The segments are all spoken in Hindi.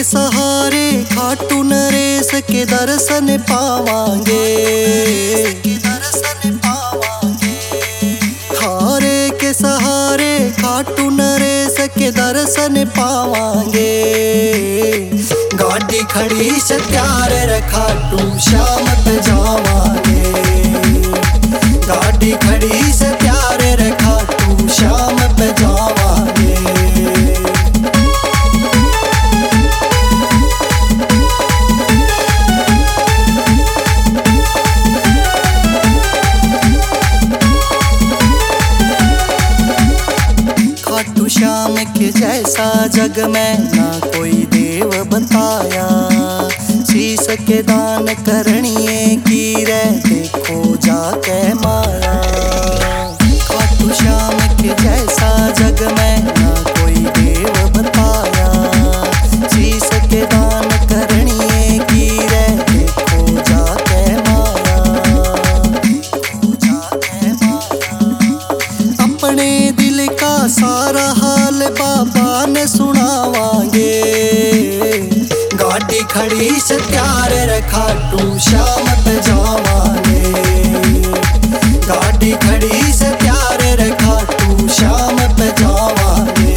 सहारे खाटू नरेश के दर्शन पावांगे। हारे के सहारे खाटू नरेश के दर्शन पावांगे। गाड़ी खड़ी से त्यार रखा तू शाम पे जावांगे। गाड़ी खड़ी से त्यार रखा तू शाम पे जावांगे। खाटू श्याम के जैसा जग में ना कोई देव बताया। शीश के दान करनिए की रे देखो जाके माया। खाटू श्याम के जैसा जग में ना कोई देव बताया। शीश के दान करनिए की रे देखो जाके माया। देखो जाके माया। अपने दिल का सारा हाल बाबा ने सुनावांगे। गाड़ी खड़ी से त्यार रखा तू शाम पे जावांगे। गाड़ी खड़ी से त्यार रखा तू शाम पे जावांगे।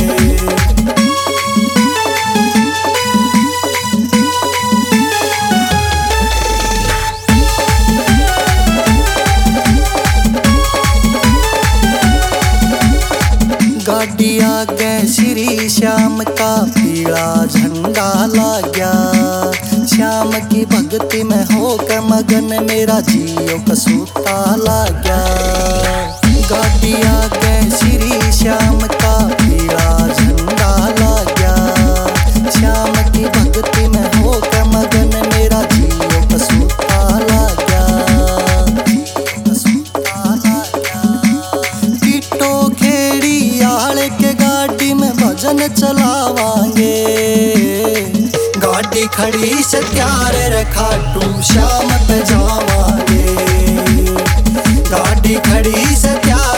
गाड़ी आगे श्री श्याम का पीला झंडा लाग्या। श्याम की भक्ति में होकर मगन मेरा जियो कसूता लाग्या। गाड़ी आगे श्री श्याम का पीला झंडा लाग्या। श्याम की भक्ति में होकर मगन मेरा जियो कसूता लाग्या। कसूता लाग्या। कीटो खेड़ी आले के गाड़ी में भजन चलावांगे। गाड़ी खड़ी से त्यार रखा तू शाम पे जावांगे। गाड़ी खड़ी से त्यार